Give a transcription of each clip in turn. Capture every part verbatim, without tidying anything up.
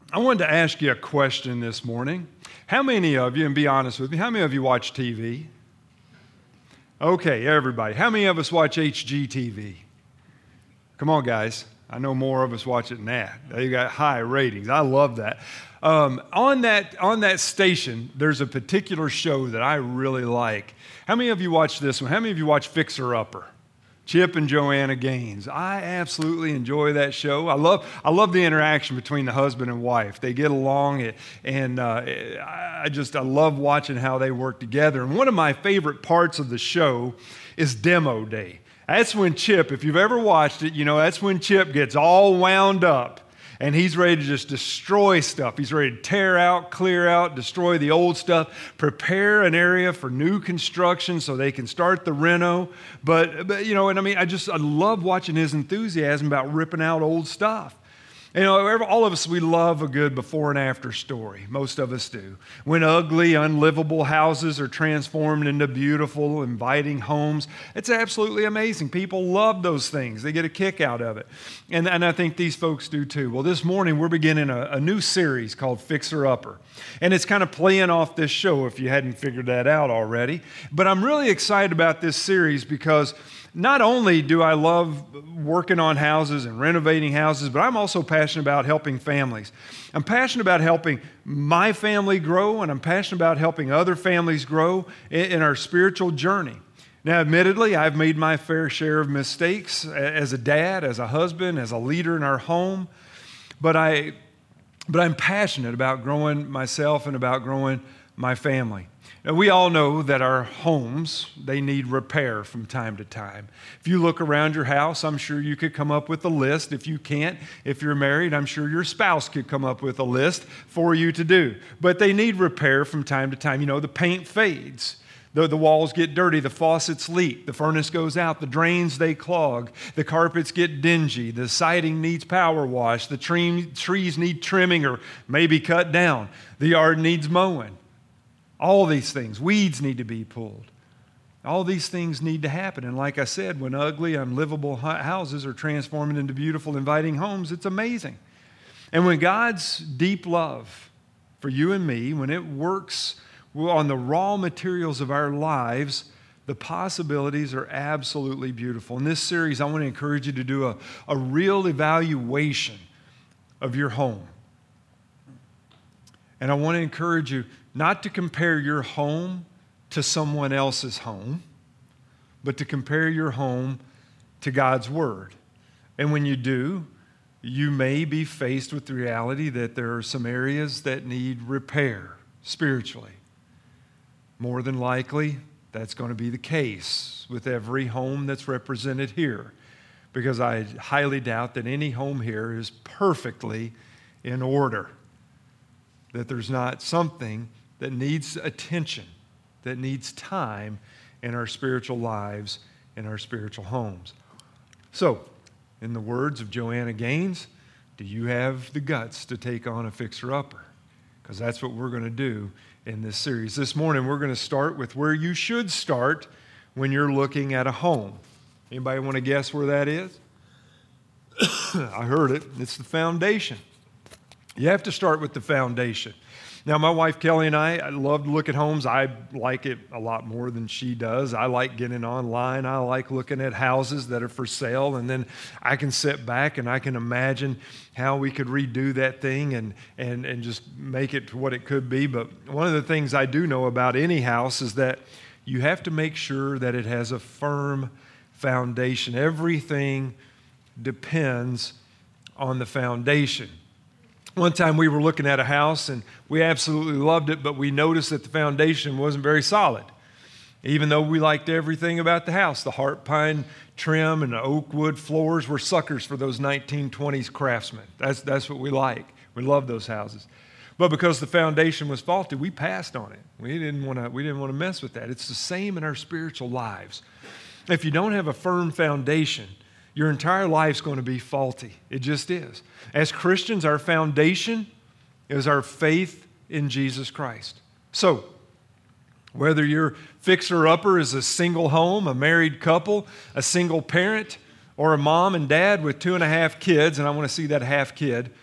I wanted to ask you a question this morning. How many of you, and be honest with me, how many of you watch T V? Okay, everybody. How many of us watch H G T V? Come on, guys. I know more of us watch it than that. They got high ratings. I love that. Um, on that on that station, there's a particular show that I really like. How many of you watch this one? How many of you watch Fixer Upper? Chip and Joanna Gaines. I absolutely enjoy that show. I love I love the interaction between the husband and wife. They get along, and uh, I just I love watching how they work together. And one of my favorite parts of the show is demo day. That's when Chip, if you've ever watched it, you know that's when Chip gets all wound up. And he's ready to just destroy stuff. He's ready to tear out, clear out, destroy the old stuff, prepare an area for new construction so they can start the reno. But, but you know, and I mean, I just, I love watching his enthusiasm about ripping out old stuff. You know, all of us, we love a good before and after story. Most of us do. When ugly, unlivable houses are transformed into beautiful, inviting homes, it's absolutely amazing. People love those things. They get a kick out of it. And, and I think these folks do too. Well, this morning we're beginning a, a new series called Fixer Upper. And it's kind of playing off this show if you hadn't figured that out already. But I'm really excited about this series because not only do I love working on houses and renovating houses, but I'm also passionate about helping families. I'm passionate about helping my family grow, and I'm passionate about helping other families grow in our spiritual journey. Now, admittedly, I've made my fair share of mistakes as a dad, as a husband, as a leader in our home, but, I, but I'm passionate about growing myself and about growing my family. Now, we all know that our homes, they need repair from time to time. If you look around your house, I'm sure you could come up with a list. If you can't, if you're married, I'm sure your spouse could come up with a list for you to do. But they need repair from time to time. You know, the paint fades. The, the walls get dirty, the faucets leak, the furnace goes out, the drains, they clog, the carpets get dingy, the siding needs power wash, the tree, trees need trimming or maybe cut down, the yard needs mowing. All these things, weeds need to be pulled. All these things need to happen. And like I said, when ugly, unlivable houses are transformed into beautiful, inviting homes, it's amazing. And when God's deep love for you and me, when it works on the raw materials of our lives, the possibilities are absolutely beautiful. In this series, I want to encourage you to do a, a real evaluation of your home. And I want to encourage you not to compare your home to someone else's home, but to compare your home to God's Word. And when you do, you may be faced with the reality that there are some areas that need repair spiritually. More than likely, that's going to be the case with every home that's represented here, because I highly doubt that any home here is perfectly in order, that there's not something that needs attention, that needs time in our spiritual lives, in our spiritual homes. So, in the words of Joanna Gaines, do you have the guts to take on a fixer-upper? Because that's what we're going to do in this series. This morning, we're going to start with where you should start when you're looking at a home. Anybody want to guess where that is? I heard it. It's the foundation. You have to start with the foundation. Now, my wife Kelly and I, I love to look at homes. I like it a lot more than she does. I like getting online. I like looking at houses that are for sale, and then I can sit back and I can imagine how we could redo that thing and, and, and just make it to what it could be. But one of the things I do know about any house is that you have to make sure that it has a firm foundation. Everything depends on the foundation. One time we were looking at a house and we absolutely loved it, but we noticed that the foundation wasn't very solid. Even though we liked everything about the house, the heart pine trim and the oak wood floors were suckers for those nineteen twenties craftsmen. That's, that's what we like. We love those houses. But because the foundation was faulty, we passed on it. We didn't want to, we didn't want to mess with that. It's the same in our spiritual lives. If you don't have a firm foundation, your entire life's going to be faulty. It just is. As Christians, our foundation is our faith in Jesus Christ. So, whether your fixer-upper is a single home, a married couple, a single parent, or a mom and dad with two and a half kids, and I want to see that half kid,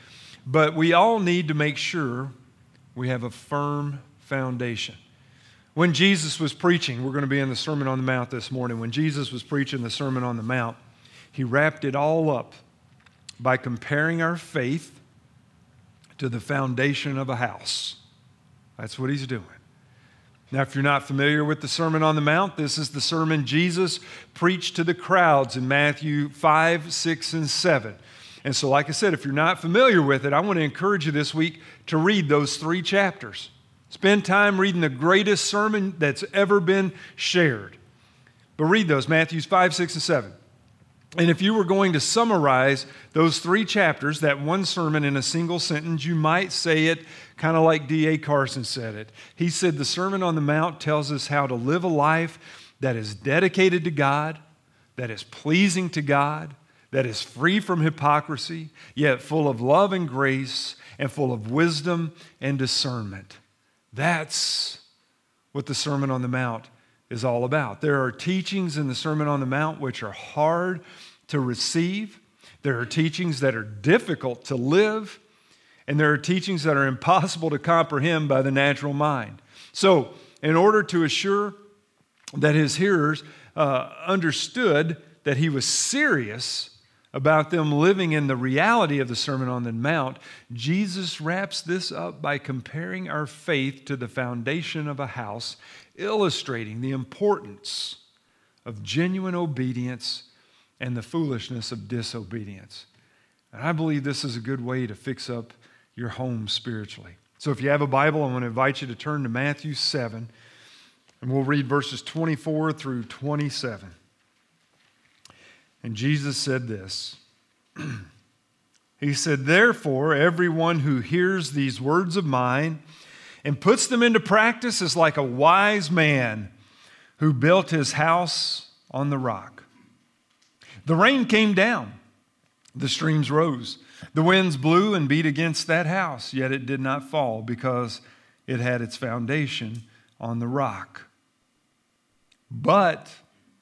But we all need to make sure we have a firm foundation. When Jesus was preaching, we're going to be in the Sermon on the Mount this morning. When Jesus was preaching the Sermon on the Mount, he wrapped it all up by comparing our faith to the foundation of a house. That's what he's doing. Now, if you're not familiar with the Sermon on the Mount, this is the sermon Jesus preached to the crowds in Matthew five, six, and seven. And so, like I said, if you're not familiar with it, I want to encourage you this week to read those three chapters. Spend time reading the greatest sermon that's ever been shared. But read those, Matthew five, six, and seven. And if you were going to summarize those three chapters, that one sermon in a single sentence, you might say it kind of like D A Carson said it. He said the Sermon on the Mount tells us how to live a life that is dedicated to God, that is pleasing to God, that is free from hypocrisy, yet full of love and grace and full of wisdom and discernment. That's what the Sermon on the Mount is all about. There are teachings in the Sermon on the Mount which are hard to receive. There are teachings that are difficult to live. And there are teachings that are impossible to comprehend by the natural mind. So, in order to assure that his hearers uh, understood that he was serious about them living in the reality of the Sermon on the Mount, Jesus wraps this up by comparing our faith to the foundation of a house, illustrating the importance of genuine obedience and the foolishness of disobedience. And I believe this is a good way to fix up your home spiritually. So if you have a Bible, I want to invite you to turn to Matthew seven, and we'll read verses twenty-four through twenty-seven. And Jesus said this. He said, "Therefore, everyone who hears these words of mine and puts them into practice is like a wise man who built his house on the rock. The rain came down, the streams rose, the winds blew and beat against that house, yet it did not fall because it had its foundation on the rock. But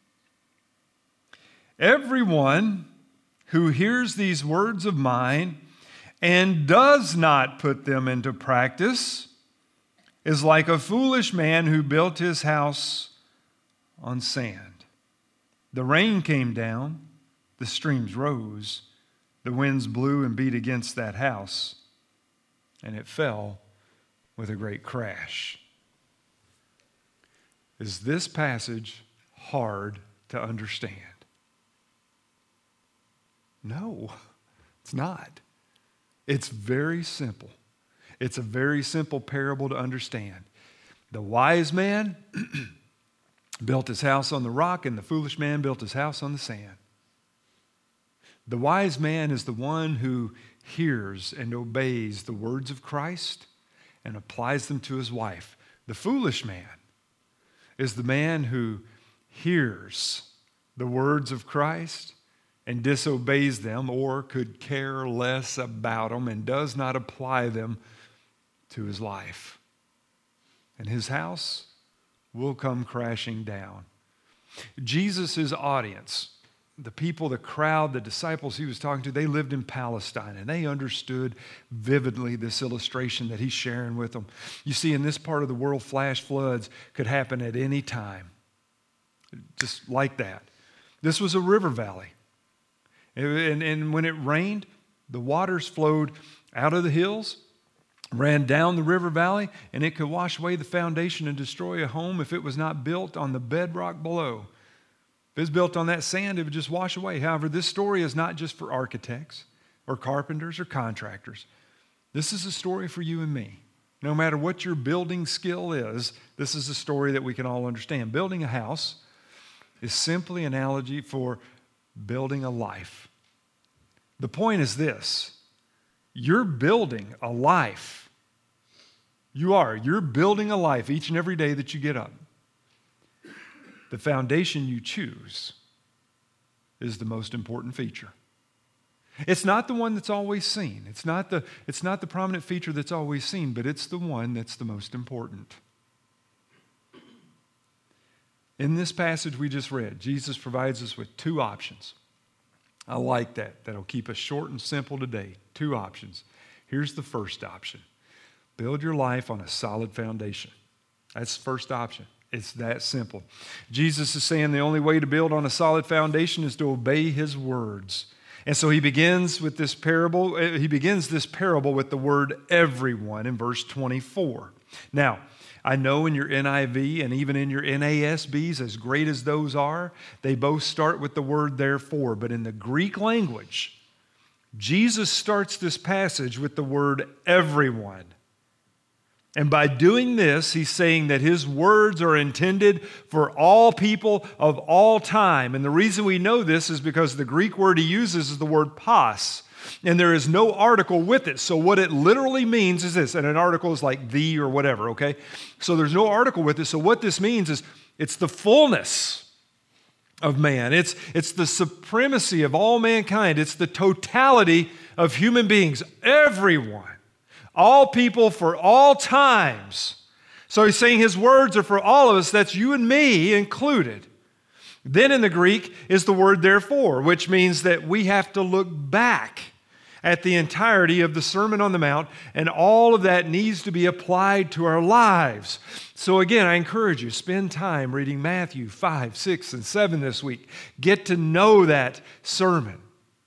everyone who hears these words of mine and does not put them into practice is like a foolish man who built his house on sand. The rain came down, the streams rose, the winds blew and beat against that house, and it fell with a great crash." Is this passage hard to understand? No, it's not. It's very simple. It's a very simple parable to understand. The wise man built his house on the rock, and the foolish man built his house on the sand. The wise man is the one who hears and obeys the words of Christ and applies them to his life. The foolish man is the man who hears the words of Christ and disobeys them, or could care less about them and does not apply them to his life. And his house will come crashing down. Jesus' audience, the people, the crowd, the disciples he was talking to, they lived in Palestine, and they understood vividly this illustration that he's sharing with them. You see, in this part of the world, flash floods could happen at any time, just like that. This was a river valley. And, and when it rained, the waters flowed out of the hills, ran down the river valley, and it could wash away the foundation and destroy a home if it was not built on the bedrock below. If it's built on that sand, it would just wash away. However, this story is not just for architects or carpenters or contractors. This is a story for you and me. No matter what your building skill is, this is a story that we can all understand. Building a house is simply an analogy for building a life. The point is this: you're building a life. You are. You're building a life each and every day that you get up. The foundation you choose is the most important feature. It's not the one that's always seen. It's not the, it's not the prominent feature that's always seen, but it's the one that's the most important. In this passage we just read, Jesus provides us with two options. I like that. That'll keep us short and simple today. Two options. Here's the first option. Build your life on a solid foundation. That's the first option. It's that simple. Jesus is saying the only way to build on a solid foundation is to obey his words. And so he begins with this parable. He begins this parable with the word everyone in verse twenty-four. Now, I know in your N I V and even in your N A S Bs, as great as those are, they both start with the word therefore. But in the Greek language, Jesus starts this passage with the word everyone. And by doing this, he's saying that his words are intended for all people of all time. And the reason we know this is because the Greek word he uses is the word pas. And there is no article with it. So what it literally means is this. And an article is like the or whatever, okay? So there's no article with it. So what this means is it's the fullness of man. It's, it's the supremacy of all mankind. It's the totality of human beings. Everyone. All people for all times. So he's saying his words are for all of us. That's you and me included. Then in the Greek is the word therefore, which means that we have to look back at the entirety of the Sermon on the Mount, and all of that needs to be applied to our lives. So again, I encourage you, spend time reading Matthew five, six, and seven this week. Get to know that sermon.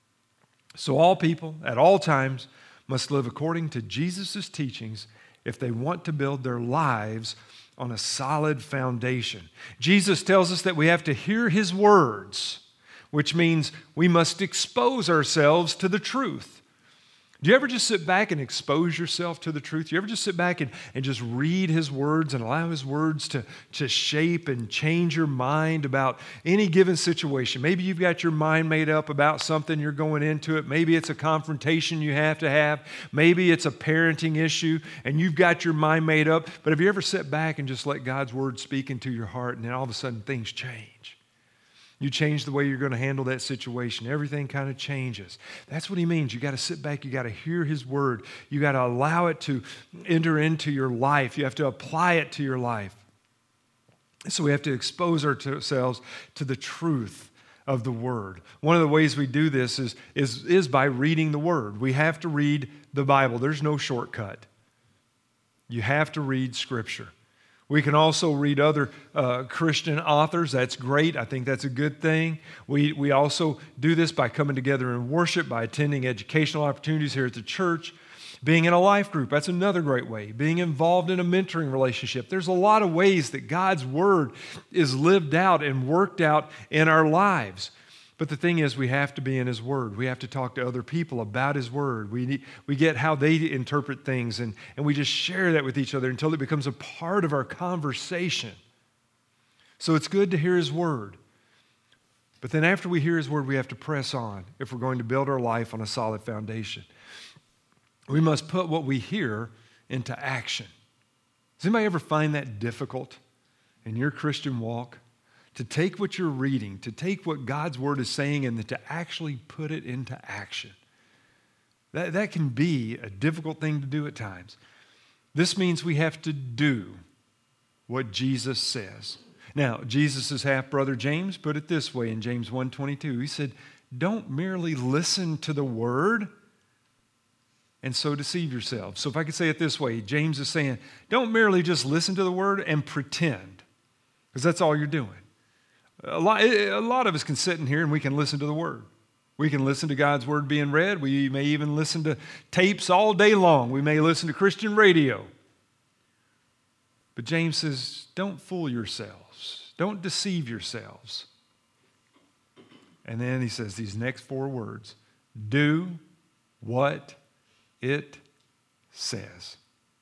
So all people at all times must live according to Jesus' teachings if they want to build their lives on a solid foundation. Jesus tells us that we have to hear his words, which means we must expose ourselves to the truth. Do you ever just sit back and expose yourself to the truth? Do you ever just sit back and, and just read his words and allow his words to, to shape and change your mind about any given situation? Maybe you've got your mind made up about something you're going into it. Maybe it's a confrontation you have to have. Maybe it's a parenting issue and you've got your mind made up. But have you ever sat back and just let God's word speak into your heart and then all of a sudden things change? You change the way you're going to handle that situation. Everything kind of changes. That's what he means. You got to sit back. You got to hear his word. You got to allow it to enter into your life. You have to apply it to your life. So we have to expose ourselves to the truth of the word. One of the ways we do this is, is, is by reading the word. We have to read the Bible. There's no shortcut. You have to read Scripture. We can also read other uh, Christian authors. That's great. I think that's a good thing. We, we also do this by coming together in worship, by attending educational opportunities here at the church, being in a life group. That's another great way. Being involved in a mentoring relationship. There's a lot of ways that God's word is lived out and worked out in our lives. But the thing is, we have to be in his word. We have to talk to other people about his word. We need, we get how they interpret things, and, and we just share that with each other until it becomes a part of our conversation. So it's good to hear his word. But then after we hear his word, we have to press on if we're going to build our life on a solid foundation. We must put what we hear into action. Does anybody ever find that difficult in your Christian walk? To take what you're reading, to take what God's word is saying and to actually put it into action. That, that can be a difficult thing to do at times. This means we have to do what Jesus says. Now, Jesus' half-brother James put it this way in James one twenty-two. He said, don't merely listen to the word and so deceive yourselves. So if I could say it this way, James is saying, don't merely just listen to the word and pretend, because that's all you're doing. A lot, a lot of us can sit in here and we can listen to the word. We can listen to God's word being read. We may even listen to tapes all day long. We may listen to Christian radio. But James says, don't fool yourselves. Don't deceive yourselves. And then he says these next four words, do what it says.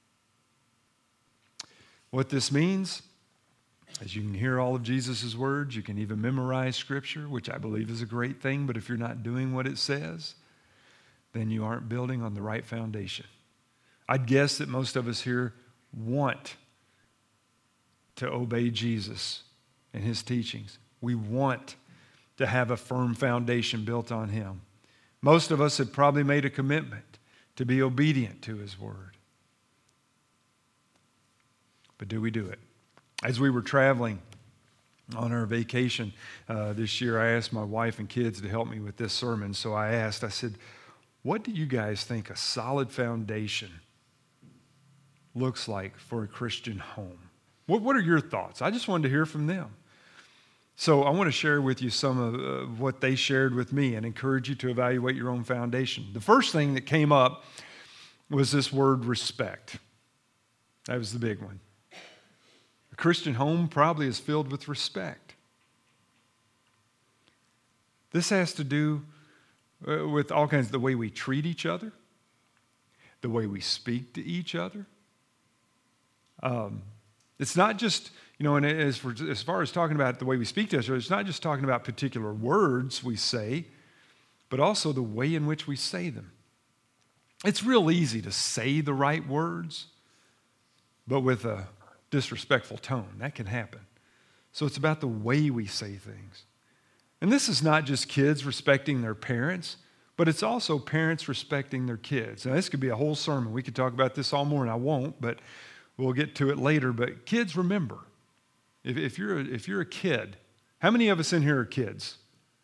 What this means, as you can hear all of Jesus' words, you can even memorize Scripture, which I believe is a great thing, but if you're not doing what it says, then you aren't building on the right foundation. I'd guess that most of us here want to obey Jesus and his teachings. We want to have a firm foundation built on him. Most of us have probably made a commitment to be obedient to his word. But do we do it? As we were traveling on our vacation uh, this year, I asked my wife and kids to help me with this sermon. So I asked, I said, What do you guys think a solid foundation looks like for a Christian home? What, what are your thoughts? I just wanted to hear from them. So I want to share with you some of uh, what they shared with me and encourage you to evaluate your own foundation. The first thing that came up was this word respect. That was the big one. A Christian home probably is filled with respect. This has to do uh, with all kinds of the way we treat each other, the way we speak to each other. Um, it's not just, you know, and as, for, as far as talking about the way we speak to each other, it's not just talking about particular words we say, but also the way in which we say them. It's real easy to say the right words, but with a disrespectful tone. That can happen. So it's about the way we say things. And this is not just kids respecting their parents, but it's also parents respecting their kids. Now, this could be a whole sermon. We could talk about this all morning. I won't, but we'll get to it later. But kids, remember, if, if, you're a, if you're a kid, how many of us in here are kids?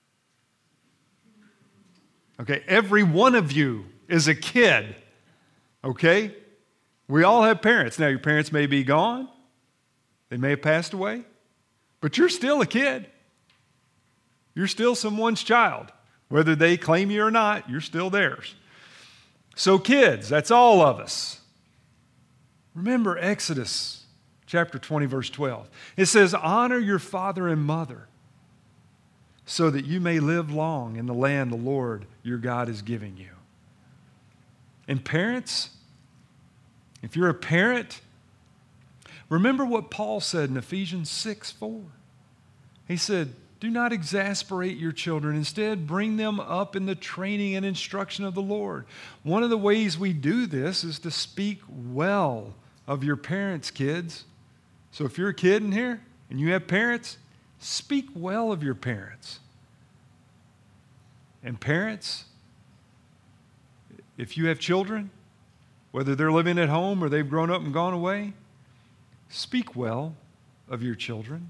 Okay, every one of you is a kid, okay? We all have parents. Now, your parents may be gone. They may have passed away, but you're still a kid. You're still someone's child. Whether they claim you or not, you're still theirs. So kids, that's all of us. Remember Exodus chapter twenty, verse twelve. It says, honor your father and mother so that you may live long in the land the Lord your God is giving you. And parents, if you're a parent, remember what Paul said in Ephesians six four. He said, do not exasperate your children. Instead, bring them up in the training and instruction of the Lord. One of the ways we do this is to speak well of your parents, kids. So if you're a kid in here and you have parents, speak well of your parents. And parents, if you have children, whether they're living at home or they've grown up and gone away, speak well of your children.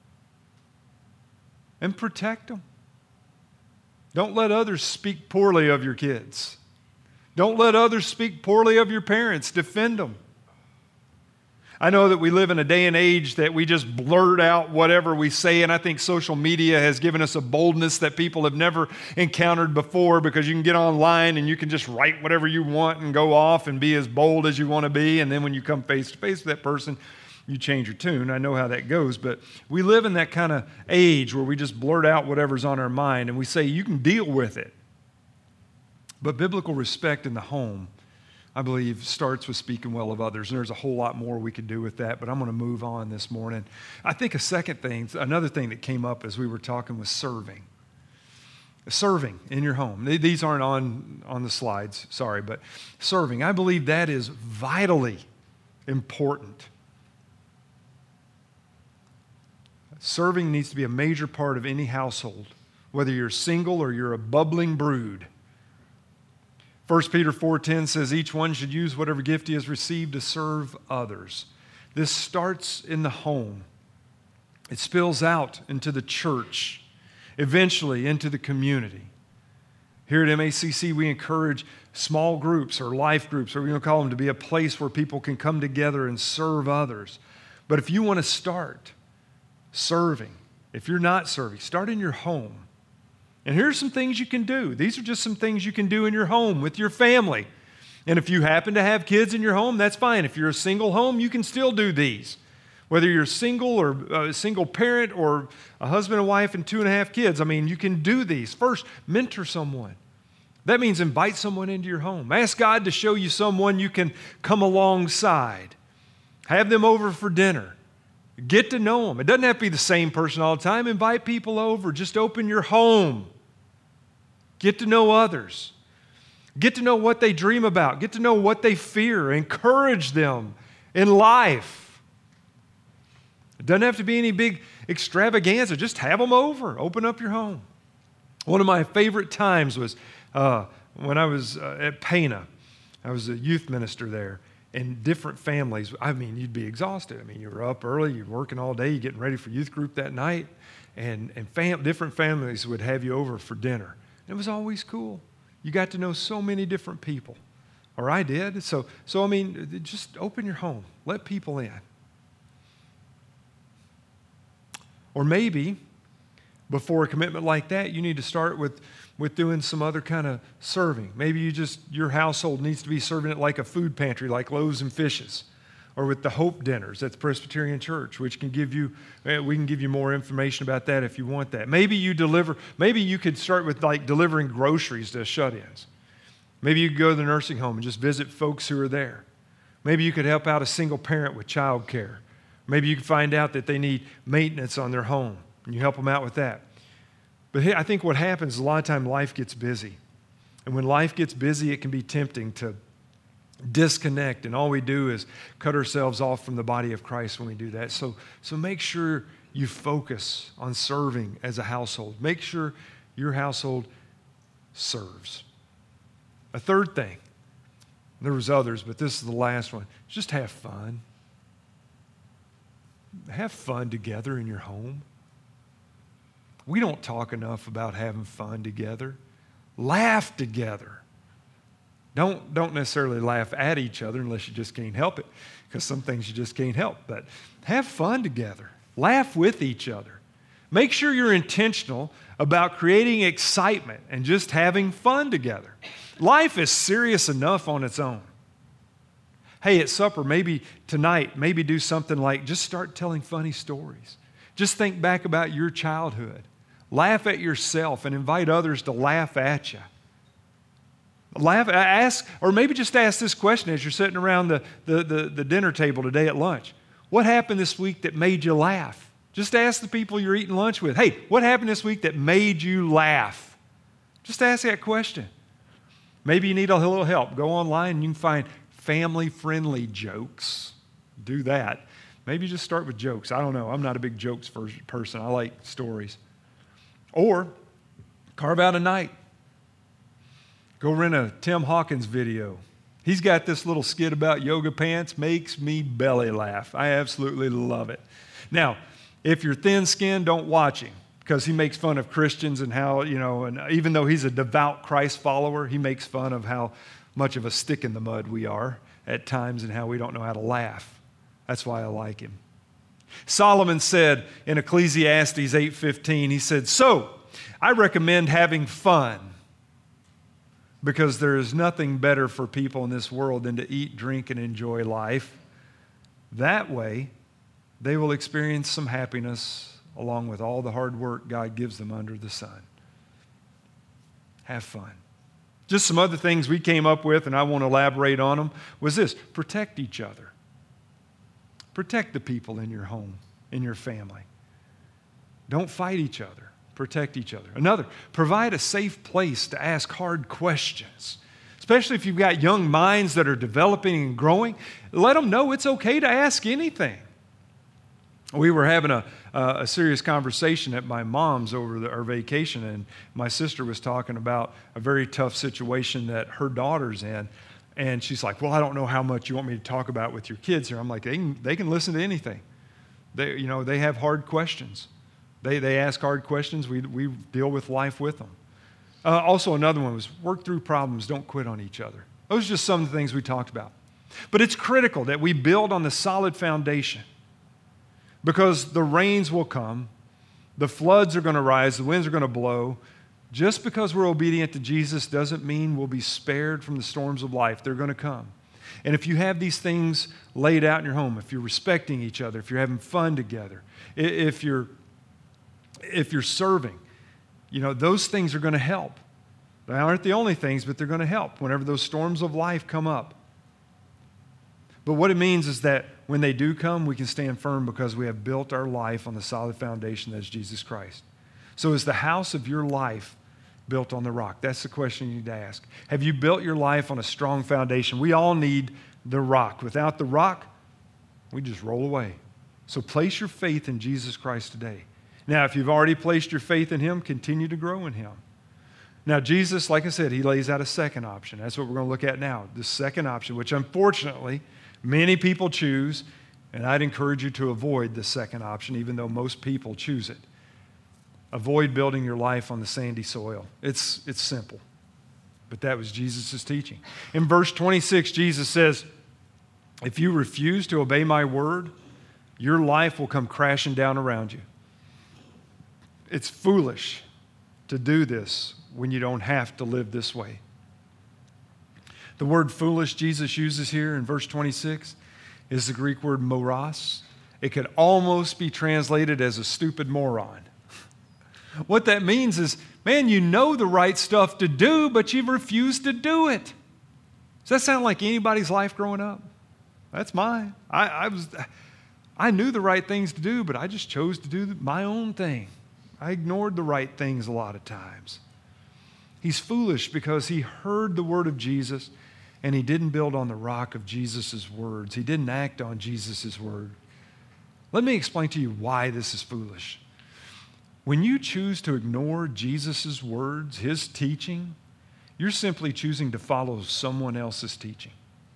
And protect them. Don't let others speak poorly of your kids. Don't let others speak poorly of your parents. Defend them. I know that we live in a day and age that we just blurt out whatever we say, and I think social media has given us a boldness that people have never encountered before, because you can get online and you can just write whatever you want and go off and be as bold as you want to be, and then when you come face to face with that person, you change your tune. I know how that goes, but we live in that kind of age where we just blurt out whatever's on our mind and we say, you can deal with it. But biblical respect in the home, I believe, starts with speaking well of others. And there's a whole lot more we could do with that, but I'm going to move on this morning. I think a second thing, another thing that came up as we were talking was serving. Serving in your home. These aren't on, on the slides, sorry, but serving. I believe that is vitally important. Serving needs to be a major part of any household, whether you're single or you're a bubbling brood. First Peter four ten says each one should use whatever gift he has received to serve others. This starts in the home. It spills out into the church, eventually into the community. Here at M A C C, we encourage small groups or life groups, or we're going to call them, to be a place where people can come together and serve others. But if you want to start serving, if you're not serving, start in your home. And here's some things you can do. These are just some things you can do in your home with your family. And if you happen to have kids in your home, that's fine. If you're a single home, you can still do these. Whether you're single or a single parent or a husband and wife and two and a half kids, I mean, you can do these. First, mentor someone. That means invite someone into your home. Ask God to show you someone you can come alongside. Have them over for dinner. Get to know them. It doesn't have to be the same person all the time. Invite people over. Just open your home. Get to know others. Get to know what they dream about. Get to know what they fear. Encourage them in life. It doesn't have to be any big extravaganza. Just have them over. Open up your home. One of my favorite times was uh, when I was uh, at Pana. I was a youth minister there. And different families, I mean, you'd be exhausted. I mean, you were up early, you're working all day, you're getting ready for youth group that night, and, and fam- different families would have you over for dinner. It was always cool. You got to know so many different people. Or I did. So, so I mean, just open your home. Let people in. Or maybe before a commitment like that, you need to start with, with doing some other kind of serving. Maybe you just, your household needs to be serving it like a food pantry, like Loaves and Fishes, or with the Hope Dinners at the Presbyterian Church, which can give you, we can give you more information about that if you want that. Maybe you deliver, maybe you could start with like delivering groceries to shut-ins. Maybe you could go to the nursing home and just visit folks who are there. Maybe you could help out a single parent with child care. Maybe you could find out that they need maintenance on their home, and you help them out with that. But hey, I think what happens is a lot of time life gets busy. And when life gets busy, it can be tempting to disconnect, and all we do is cut ourselves off from the body of Christ when we do that. So, so make sure you focus on serving as a household. Make sure your household serves. A third thing, there was others, but this is the last one, just have fun. Have fun together in your home. We don't talk enough about having fun together. Laugh together. Don't, don't necessarily laugh at each other unless you just can't help it, because some things you just can't help. But have fun together. Laugh with each other. Make sure you're intentional about creating excitement and just having fun together. Life is serious enough on its own. Hey, at supper, maybe tonight, maybe do something like just start telling funny stories. Just think back about your childhood. Laugh at yourself and invite others to laugh at you. Laugh, ask, or maybe just ask this question as you're sitting around the, the, the, the dinner table today at lunch. What happened this week that made you laugh? Just ask the people you're eating lunch with, hey, what happened this week that made you laugh? Just ask that question. Maybe you need a little help. Go online and you can find family-friendly jokes. Do that. Maybe just start with jokes. I don't know. I'm not a big jokes person. I like stories. Or carve out a night. Go rent a Tim Hawkins video. He's got this little skit about yoga pants. Makes me belly laugh. I absolutely love it. Now, if you're thin-skinned, don't watch him, because he makes fun of Christians and how, you know, and even though he's a devout Christ follower, he makes fun of how much of a stick in the mud we are at times and how we don't know how to laugh. That's why I like him. Solomon said in Ecclesiastes eight fifteen, he said, "So, I recommend having fun, because there is nothing better for people in this world than to eat, drink, and enjoy life. That way, they will experience some happiness along with all the hard work God gives them under the sun." Have fun. Just some other things we came up with, and I won't elaborate on them, was this: protect each other. Protect the people in your home, in your family. Don't fight each other. Protect each other. Another, provide a safe place to ask hard questions. Especially if you've got young minds that are developing and growing, let them know it's okay to ask anything. We were having a, uh, a serious conversation at my mom's over the, our vacation, and my sister was talking about a very tough situation that her daughter's in. And she's like, "Well, I don't know how much you want me to talk about with your kids here." I'm like, they can, they can listen to anything. They, you know, they have hard questions. They, they ask hard questions. We, we deal with life with them. Uh, also, another one was work through problems. Don't quit on each other. Those are just some of the things we talked about. But it's critical that we build on the solid foundation, because the rains will come, the floods are going to rise, the winds are going to blow. Just because we're obedient to Jesus doesn't mean we'll be spared from the storms of life. They're going to come. And if you have these things laid out in your home, if you're respecting each other, if you're having fun together, if you're, if you're serving, you know, those things are going to help. They aren't the only things, but they're going to help whenever those storms of life come up. But what it means is that when they do come, we can stand firm because we have built our life on the solid foundation that is Jesus Christ. So is the house of your life built on the rock? That's the question you need to ask. Have you built your life on a strong foundation? We all need the rock. Without the rock, we just roll away. So place your faith in Jesus Christ today. Now, if you've already placed your faith in Him, continue to grow in Him. Now, Jesus, like I said, He lays out a second option. That's what we're going to look at now. The second option, which unfortunately many people choose, and I'd encourage you to avoid the second option, even though most people choose it. Avoid building your life on the sandy soil. It's, it's simple, But that was Jesus' teaching. In verse twenty-six, Jesus says, if you refuse to obey my word, your life will come crashing down around you. It's foolish to do this when you don't have to live this way. The word foolish Jesus uses here in verse twenty-six is the Greek word moros. It could almost be translated as a stupid moron. What that means is, man, you know the right stuff to do, but you've refused to do it. Does that sound like anybody's life growing up? That's mine. I, I was, I knew the right things to do, but I just chose to do my own thing. I ignored the right things a lot of times. He's foolish because he heard the word of Jesus and he didn't build on the rock of Jesus' words. He didn't act on Jesus' word. Let me explain to you why this is foolish. When you choose to ignore Jesus' words, his teaching, you're simply choosing to follow someone else's teaching.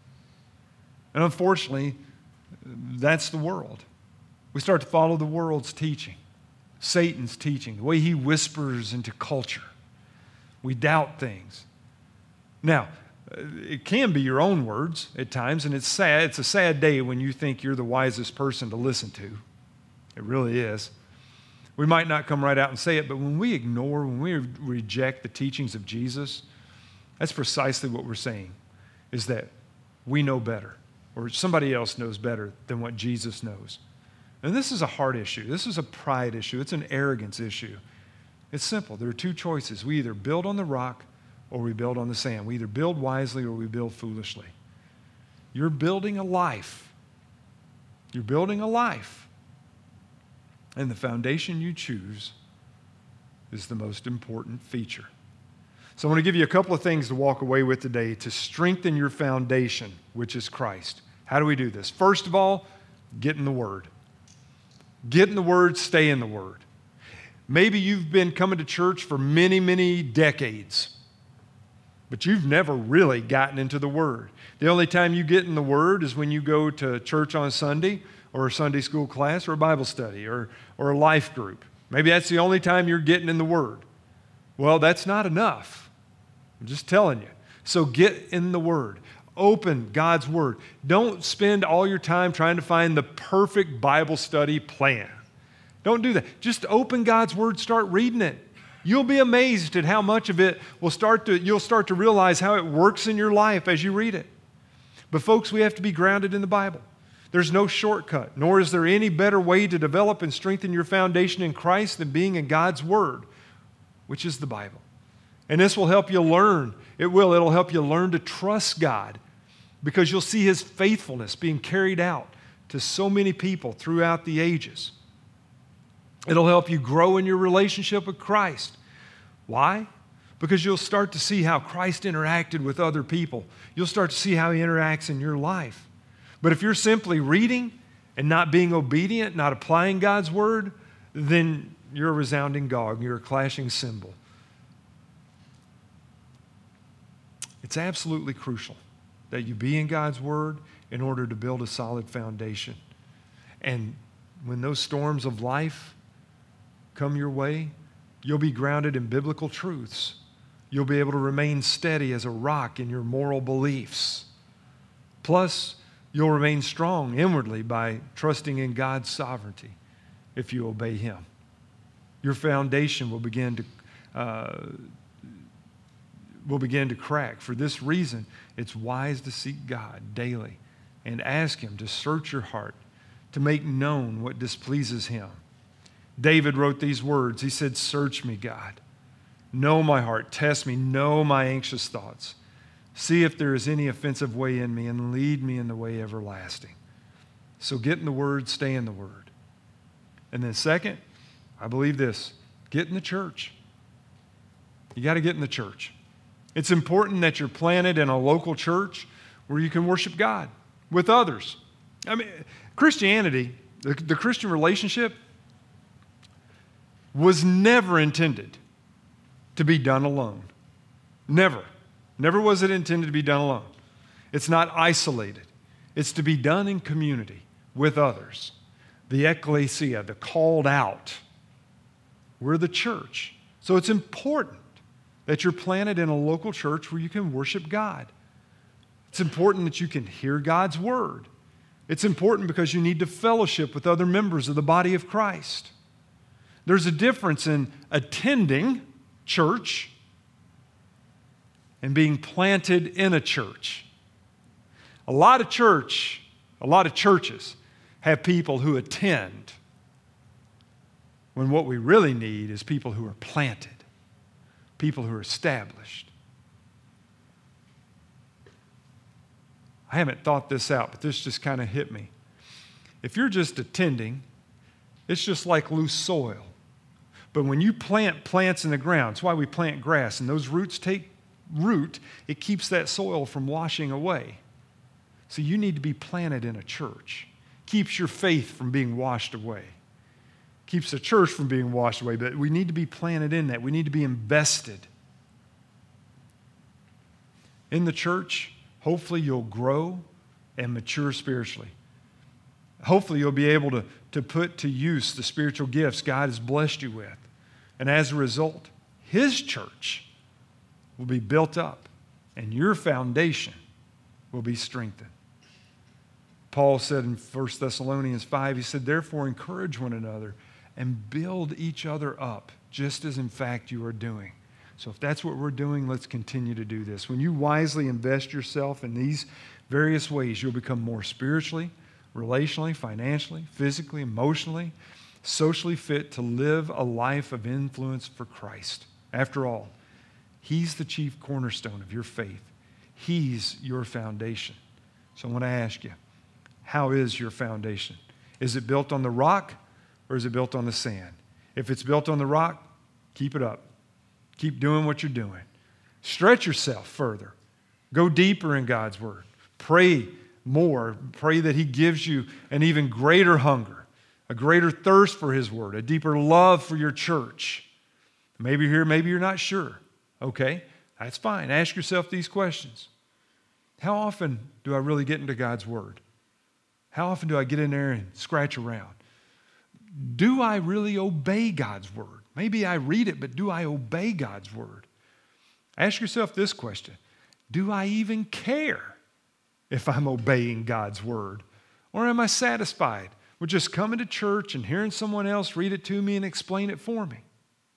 And unfortunately, that's the world. We start to follow the world's teaching, Satan's teaching, the way he whispers into culture. We doubt things. Now, it can be your own words at times, and it's sad. It's a sad day when you think you're the wisest person to listen to. It really is. We might not come right out and say it, but when we ignore, when we reject the teachings of Jesus, that's precisely what we're saying, is that we know better, or somebody else knows better than what Jesus knows. And this is a heart issue. This is a pride issue. It's an arrogance issue. It's simple. There are two choices. We either build on the rock or we build on the sand. We either build wisely or we build foolishly. You're building a life. You're building a life. And the foundation you choose is the most important feature. So I want to give you a couple of things to walk away with today to strengthen your foundation, which is Christ. How do we do this? First of all, get in the Word. Get in the Word, stay in the Word. Maybe you've been coming to church for many, many decades, but you've never really gotten into the Word. The only time you get in the Word is when you go to church on Sunday, or a Sunday school class, or a Bible study, or, or a life group. Maybe that's the only time you're getting in the Word. Well, that's not enough. I'm just telling you. So get in the Word. Open God's Word. Don't spend all your time trying to find the perfect Bible study plan. Don't do that. Just open God's Word, start reading it. You'll be amazed at how much of it will start to, you'll start to realize how it works in your life as you read it. But folks, we have to be grounded in the Bible. There's no shortcut, nor is there any better way to develop and strengthen your foundation in Christ than being in God's Word, which is the Bible. And this will help you learn. It will. It'll help you learn to trust God because you'll see His faithfulness being carried out to so many people throughout the ages. It'll help you grow in your relationship with Christ. Why? Because you'll start to see how Christ interacted with other people. You'll start to see how He interacts in your life. But if you're simply reading and not being obedient, not applying God's Word, then you're a resounding gong. You're a clashing cymbal. It's absolutely crucial that you be in God's Word in order to build a solid foundation. And when those storms of life come your way, you'll be grounded in biblical truths. You'll be able to remain steady as a rock in your moral beliefs. Plus, you'll remain strong inwardly by trusting in God's sovereignty if you obey Him. Your foundation will begin to uh, will begin to crack. For this reason, it's wise to seek God daily and ask Him to search your heart, to make known what displeases Him. David wrote these words. He said, "Search me, God. Know my heart. Test me. Know my anxious thoughts. See if there is any offensive way in me and lead me in the way everlasting." So get in the Word, stay in the Word. And then second, I believe this, get in the church. You got to get in the church. It's important that you're planted in a local church where you can worship God with others. I mean, Christianity, the, the Christian relationship was never intended to be done alone. Never. Never was it intended to be done alone. It's not isolated. It's to be done in community with others. The ecclesia, the called out. We're the church. So it's important that you're planted in a local church where you can worship God. It's important that you can hear God's word. It's important because you need to fellowship with other members of the body of Christ. There's a difference in attending church and being planted in a church. A lot of church, a lot of churches have people who attend, when what we really need is people who are planted, people who are established. I haven't thought this out, but this just kind of hit me. If you're just attending, it's just like loose soil. But when you plant plants in the ground, it's why we plant grass, and those roots take root, it keeps that soil from washing away. So you need to be planted in a church. Keeps your faith from being washed away. Keeps the church from being washed away, but we need to be planted in that. We need to be invested. In the church, hopefully you'll grow and mature spiritually. Hopefully you'll be able to, to put to use the spiritual gifts God has blessed you with. And as a result, His church will be built up and your foundation will be strengthened. Paul said in First Thessalonians five, he said, therefore encourage one another and build each other up, just as in fact you are doing. So if that's what we're doing, let's continue to do this. When you wisely invest yourself in these various ways, you'll become more spiritually, relationally, financially, physically, emotionally, socially fit to live a life of influence for Christ. After all, He's the chief cornerstone of your faith. He's your foundation. So I want to ask you, how is your foundation? Is it built on the rock or is it built on the sand? If it's built on the rock, keep it up. Keep doing what you're doing. Stretch yourself further. Go deeper in God's word. Pray more. Pray that He gives you an even greater hunger, a greater thirst for His word, a deeper love for your church. Maybe you're here, maybe you're not sure. Okay, that's fine. Ask yourself these questions. How often do I really get into God's word? How often do I get in there and scratch around? Do I really obey God's word? Maybe I read it, but do I obey God's word? Ask yourself this question. Do I even care if I'm obeying God's word? Or am I satisfied with just coming to church and hearing someone else read it to me and explain it for me?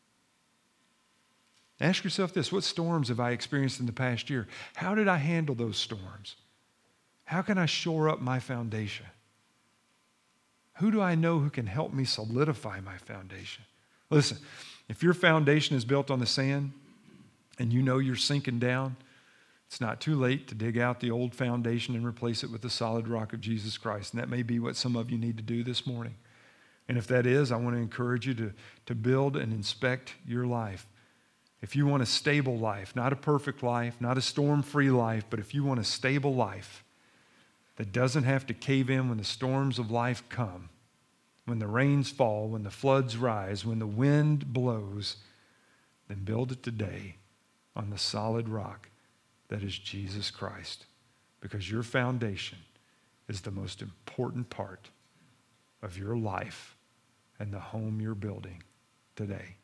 Ask yourself this. What storms have I experienced in the past year? How did I handle those storms? How can I shore up my foundation? Who do I know who can help me solidify my foundation? Listen, if your foundation is built on the sand and you know you're sinking down, it's not too late to dig out the old foundation and replace it with the solid rock of Jesus Christ. And that may be what some of you need to do this morning. And if that is, I want to encourage you to, to build and inspect your life. If you want a stable life, not a perfect life, not a storm-free life, but if you want a stable life that doesn't have to cave in when the storms of life come, when the rains fall, when the floods rise, when the wind blows, then build it today on the solid rock that is Jesus Christ, because your foundation is the most important part of your life and the home you're building today.